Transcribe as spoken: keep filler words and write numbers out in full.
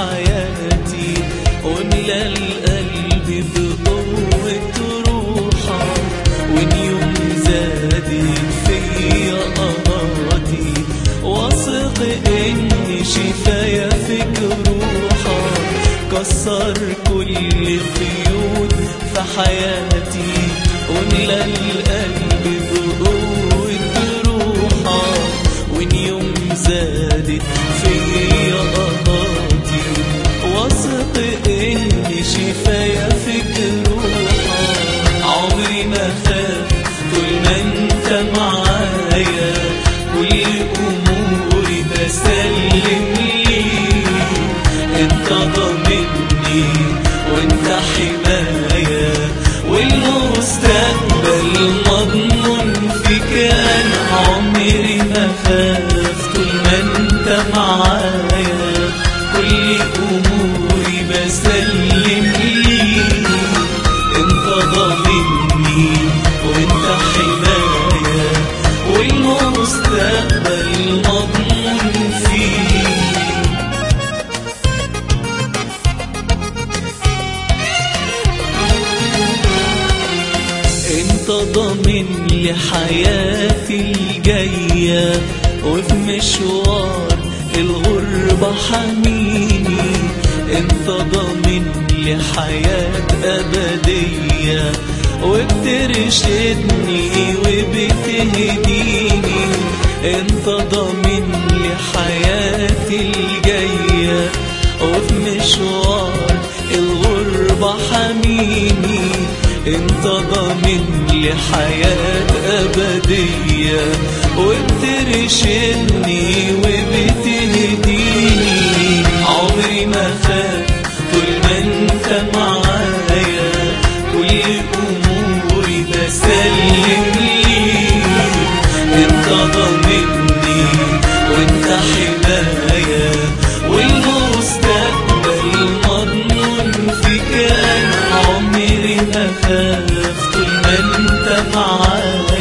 حياتي، واملى القلب بقوة روحك. وإن يوم زادت فيا قهرتي، واثق إن شفايا فيك روحك. كسر كل قيود في حياتي، واملى القلب بقوة روحك. وإن يوم زادت فيا قهرتي، واثق إن شفايا فيك روحك. عمري ما خاف طول ما انت معايا، كل اموري بسلم ليك. انت ضامني وانت حمايا، والمستقبل مضمون فيك انا. عمري ما خاف طول ما انت معايا، كل اموري بسلم ليك. انت ضامني وانت حمايا، والمستقبل مضمون فيك. انت ضامن لي حياتي الجاية، وفي مشوار الغربة حميني. انت ضامن لي حياة أبدية، وبترشدني وبتهديني. انت ضامن لي حياتي الجاية، وفي مشوار الغربة حميني. انت ضامن لي حياة أبدية، وبترشدني وبتهديني. عمري ما خاف طول ما انت معايا، كل اموري بسلم ليك. انت ضامني وانت حمايا، والمستقبل مضمون فيك انا. عمري ما خاف طول ما انت معايا،